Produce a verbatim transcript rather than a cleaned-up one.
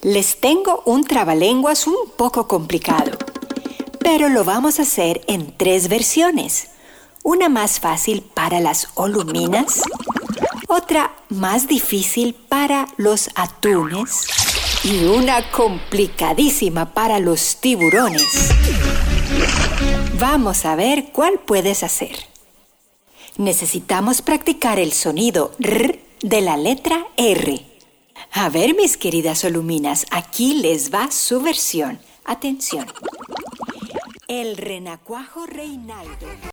Les tengo un trabalenguas un poco complicado, pero lo vamos a hacer en tres versiones. Una más fácil para las oluminas, otra más difícil para los atunes y una complicadísima para los tiburones. Vamos a ver cuál puedes hacer. Necesitamos practicar el sonido R de la letra R. A ver, mis queridas oluminas, aquí les va su versión. Atención. El renacuajo Reinaldo